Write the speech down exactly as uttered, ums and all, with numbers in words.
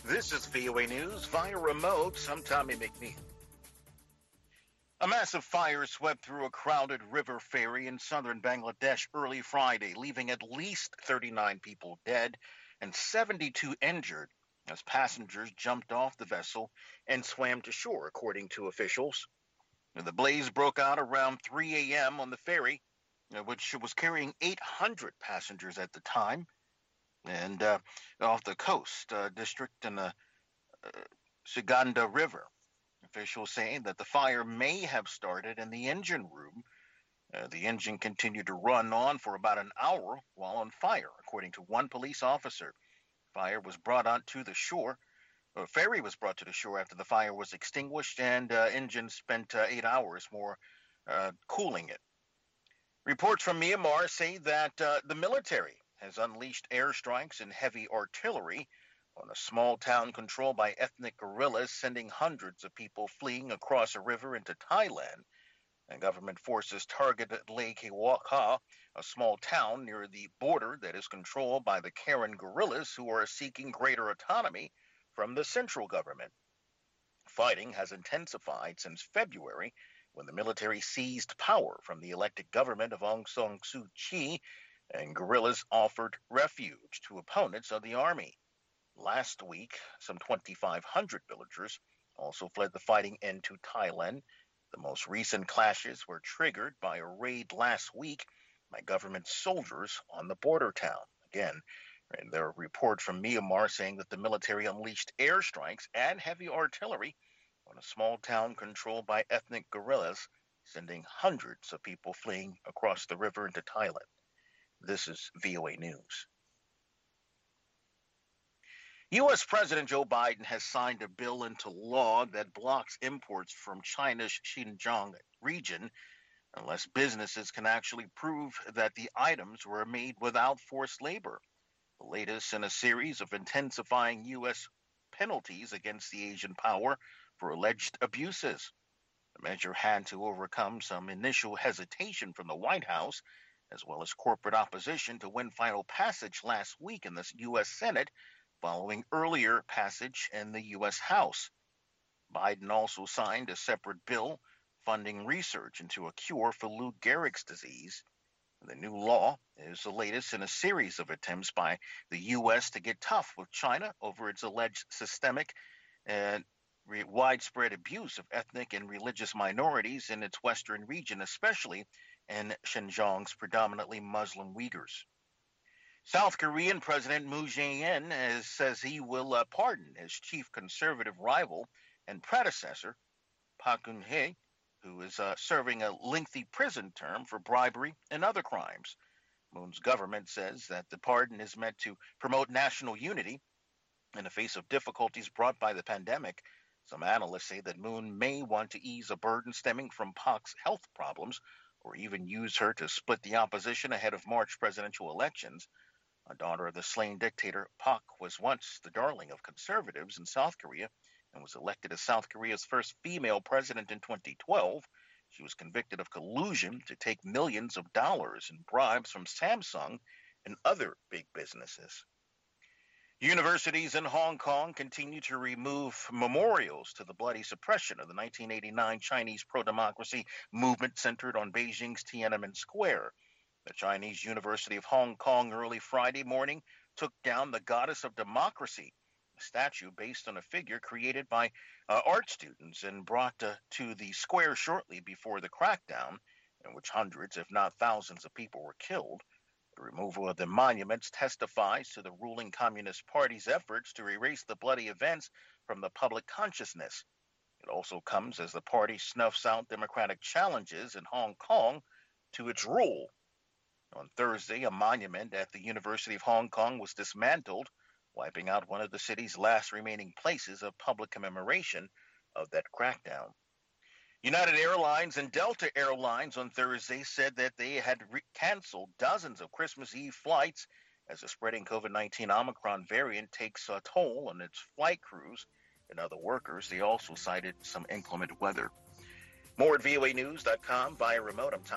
This is V O A News via remote. I'm Tommy McNeil. A massive fire swept through a crowded river ferry in southern Bangladesh early Friday, leaving at least thirty-nine people dead and seventy-two injured as passengers jumped off the vessel and swam to shore, according to officials. The blaze broke out around three a.m. on the ferry, which was carrying eight hundred passengers at the time, and uh, off the coast uh, district in the uh, Suganda River. Officials saying that the fire may have started in the engine room. Uh, the engine continued to run on for about an hour while on fire, according to one police officer. Fire was brought onto the shore. A ferry was brought to the shore after the fire was extinguished, and uh, engine spent uh, eight hours more uh, cooling it. Reports from Myanmar say that uh, the military has unleashed airstrikes and heavy artillery on a small town controlled by ethnic guerrillas, sending hundreds of people fleeing across a river into Thailand. And government forces targeted Lake Hewaka, a small town near the border that is controlled by the Karen guerrillas, who are seeking greater autonomy from the central government. Fighting has intensified since February, when the military seized power from the elected government of Aung San Suu Kyi, and guerrillas offered refuge to opponents of the army. Last week, some twenty-five hundred villagers also fled the fighting into Thailand. The most recent clashes were triggered by a raid last week by government soldiers on the border town. Again, and there are reports from Myanmar saying that the military unleashed airstrikes and heavy artillery on a small town controlled by ethnic guerrillas, sending hundreds of people fleeing across the river into Thailand. This is V O A News. U S. President Joe Biden has signed a bill into law that blocks imports from China's Xinjiang region unless businesses can actually prove that the items were made without forced labor, the latest in a series of intensifying U S penalties against the Asian power for alleged abuses. The measure had to overcome some initial hesitation from the White House, as well as corporate opposition, to win final passage last week in the U S. Senate, following earlier passage in the U S. House. Biden also signed a separate bill funding research into a cure for Lou Gehrig's disease. The new law is the latest in a series of attempts by the U S to get tough with China over its alleged systemic and widespread abuse of ethnic and religious minorities in its western region, especially in Xinjiang's predominantly Muslim Uyghurs. South Korean President Moon Jae-in has, says he will uh, pardon his chief conservative rival and predecessor, Park Geun-hye, who is uh, serving a lengthy prison term for bribery and other crimes. Moon's government says that the pardon is meant to promote national unity in the face of difficulties brought by the pandemic. Some analysts say that Moon may want to ease a burden stemming from Park's health problems, or even use her to split the opposition ahead of March presidential elections. A daughter of the slain dictator, Park was once the darling of conservatives in South Korea and was elected as South Korea's first female president in twenty twelve. She was convicted of collusion to take millions of dollars in bribes from Samsung and other big businesses. Universities in Hong Kong continue to remove memorials to the bloody suppression of the nineteen eighty-nine Chinese pro-democracy movement centered on Beijing's Tiananmen Square. The Chinese University of Hong Kong early Friday morning took down the Goddess of Democracy, a statue based on a figure created by uh, art students and brought uh, to the square shortly before the crackdown, in which hundreds, if not thousands, of people were killed. The removal of the monuments testifies to the ruling Communist Party's efforts to erase the bloody events from the public consciousness. It also comes as the party snuffs out democratic challenges in Hong Kong to its rule. On Thursday, a monument at the University of Hong Kong was dismantled, wiping out one of the city's last remaining places of public commemoration of that crackdown. United Airlines and Delta Airlines on Thursday said that they had re- canceled dozens of Christmas Eve flights as the spreading COVID nineteen Omicron variant takes a toll on its flight crews and other workers. They also cited some inclement weather. More at V O A news dot com via remote. I'm Tom.